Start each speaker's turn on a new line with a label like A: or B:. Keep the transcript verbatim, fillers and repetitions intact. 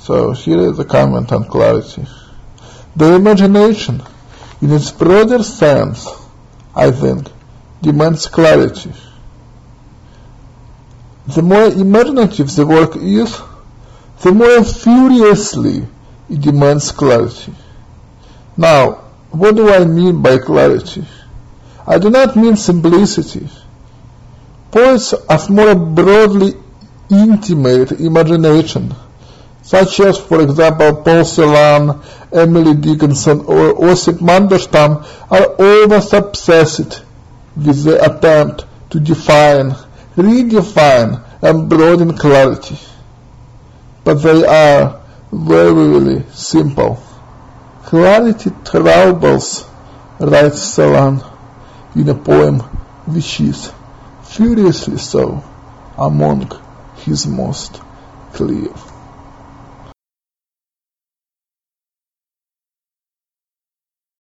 A: So here is a comment on clarity. The imagination, in its broader sense, I think, demands clarity. The more imaginative the work is, the more furiously it demands clarity. Now, what do I mean by clarity? I do not mean simplicity. Poets of more broadly intimate imagination, such as, for example, Paul Celan, Emily Dickinson, or Osip Mandelstam, are always obsessed with the attempt to define, redefine, and broaden clarity. But they are very simple. Clarity troubles, writes Celan in a poem which is furiously so among his most clear.